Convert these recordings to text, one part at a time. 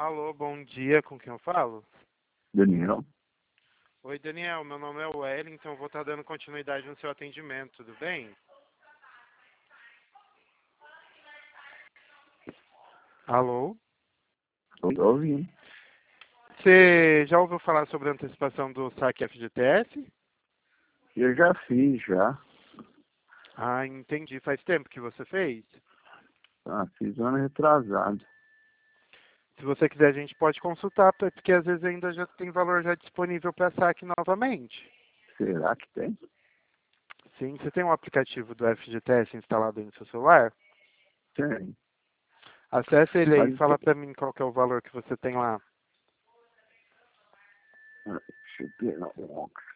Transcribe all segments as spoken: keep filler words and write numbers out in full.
Alô, bom dia, com quem eu falo? Daniel. Oi, Daniel, meu nome é Wellington, eu vou estar dando continuidade no seu atendimento, tudo bem? Alô? Estou ouvindo. Você já ouviu falar sobre a antecipação do saque F G T S? Eu já fiz, já. Ah, entendi. Faz tempo que você fez? Ah, fiz ano retrasado. Se você quiser, a gente pode consultar, porque às vezes ainda já tem valor já disponível para saque novamente. Será que tem? Sim, você tem um aplicativo do F G T S instalado aí no seu celular? Tem. Acesse ele aí Mas e fala para mim qual que é o valor que você tem lá. ah, deixa eu pegar o óculos.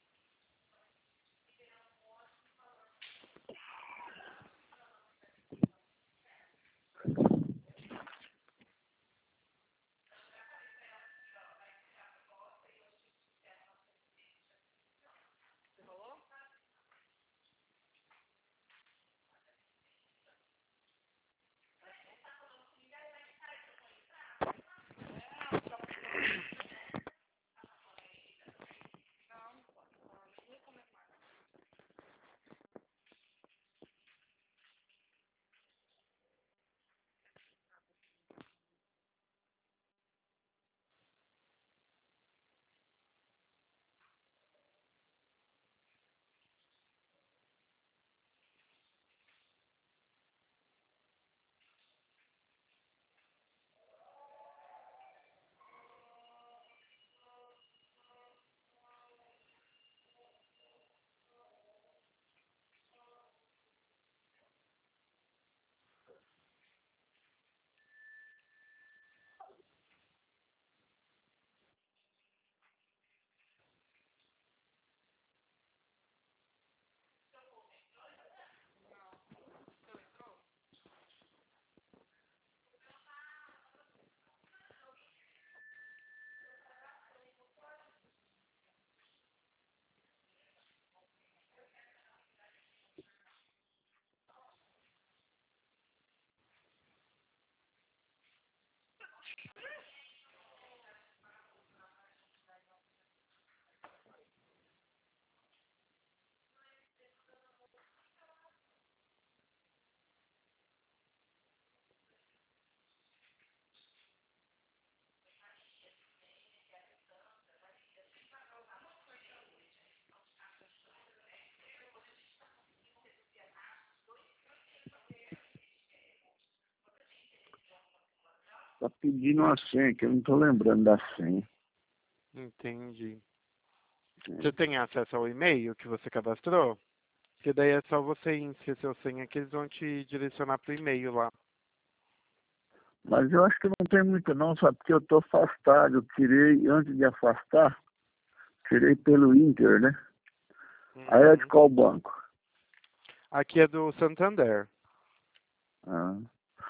Tá pedindo uma senha, que eu não tô lembrando da senha. Entendi. É. Você tem acesso ao e-mail que você cadastrou? Porque daí é só você esquecer a senha que eles vão te direcionar pro e-mail lá. Mas eu acho que não tem muito não, sabe? Porque eu tô afastado. Eu tirei, antes de afastar, tirei pelo Inter, né? Aí é de Uhum. qual banco? Aqui é do Santander. Ah.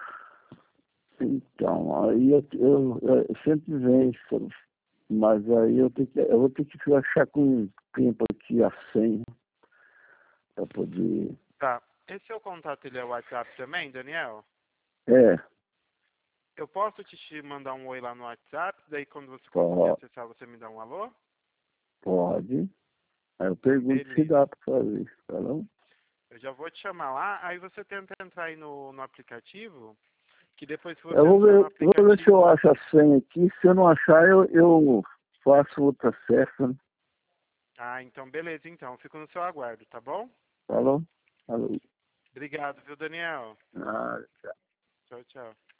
Então, aí eu, eu, eu sempre venço, mas aí eu, tenho que, eu vou ter que achar com tempo aqui a senha para poder. Tá. Esse seu contato, ele é o WhatsApp também, Daniel? É, Eu posso te te mandar um oi lá no WhatsApp, daí quando você conseguir pode, acessar, você me dá um alô? pode. Aí eu Então, pergunto se beleza. dá para fazer, tá bom? Eu já vou te chamar lá, aí você tenta entrar aí no, no aplicativo, que depois que Eu você vou entrar no ver, vou ver se eu aplicativo... acho a senha aqui. Se eu não achar, eu, eu faço outro acesso, né? Ah, então beleza, então. Fico no seu aguardo, tá bom? Tá bom? Falou. Obrigado, viu, Daniel? Ah, Tchau, tchau.